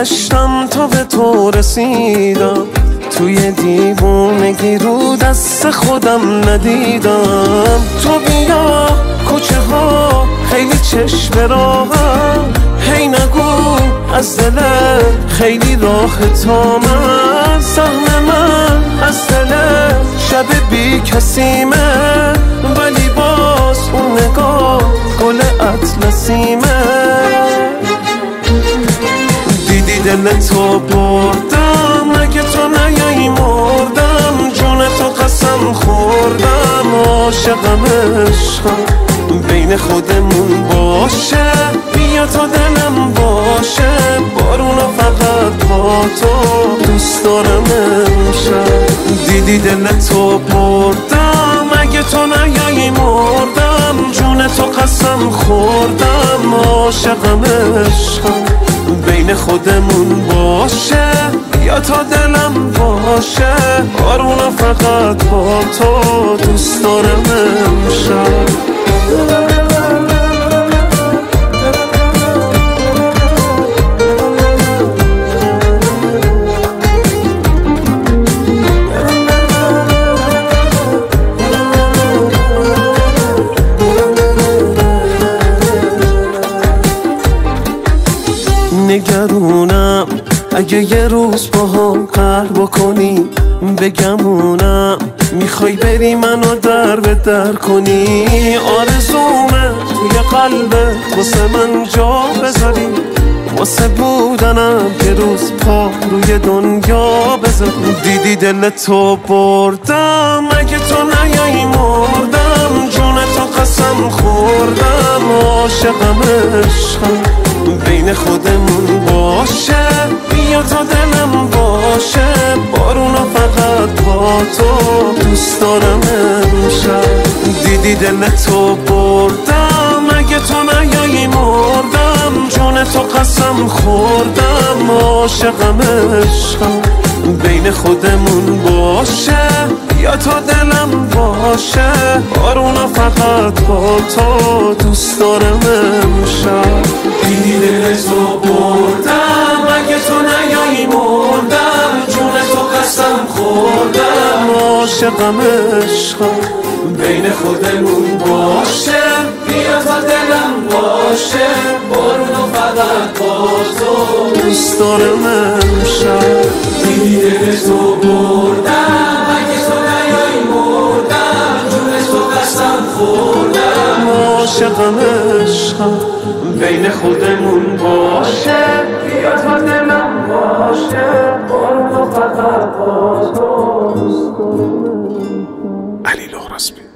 گشتم تا به تو رسیدم، توی دیوونگی رو دست خودم ندیدم. تو بیا کوچه ها خیلی چشم راهم، هی نگو از دل خیلی راه تا من. سهم من از دل شب بی کسیمه، ولی باز اون نگاه گل اطلسیمه. دیدی دل تو بردم، اگه تو نیایی مردم. جون تو قسم خوردم، عاشقم عشقم بین خودمون باشه. بیا تا دلم باشه، بارونو فقط با تو دوست دارم امشب. دیدی دل تو بردم، اگه تو نیایی مردم. جون تو قسم خوردم، عاشقم عشقم بین خودمون باشه. یا تا دلم باشه، بارونو فقط با تو دوست دارم امشب. نگرونم اگه یه روز با هم قهر بکنی، بگمونم میخوای بری منو در به در کنی. آرزومه توی قلبت واسه من جا بذاری، واسه بودنم یه روز پا روی دنیا بذاری. دیدی دل تو بردم، اگه تو نیایی مردم. جون تو قسم خوردم، عاشقم عشقم بین خودمون باشه. بیا تا دلم باشه، بارونو فقط با تو دوست دارم امشب. دیدی دل تو بردم، اگه تو نیایی مردم. جون تو قسم خوردم، عاشقم عشقم بین خودمون باشه. یا تا دلم باشه، بارونو فقط با تو دوست دارم امشب. دیدی دل تو بردم، اگه تو نیایی مردم. جون تو قسم خوردم، عاشقم عشقم بین خودمون باشه. بیا تا دلم باشه، بارونو فقط با تو دوست دارم امشب. دیدی دل تو بردم، اگه تو نیایی مردم. جون تو قسم خوردم، عاشقم عشقم بین خودمون باشه. بیا تا دلم باشه، بارونو فقط با تو. علی لهراسبی.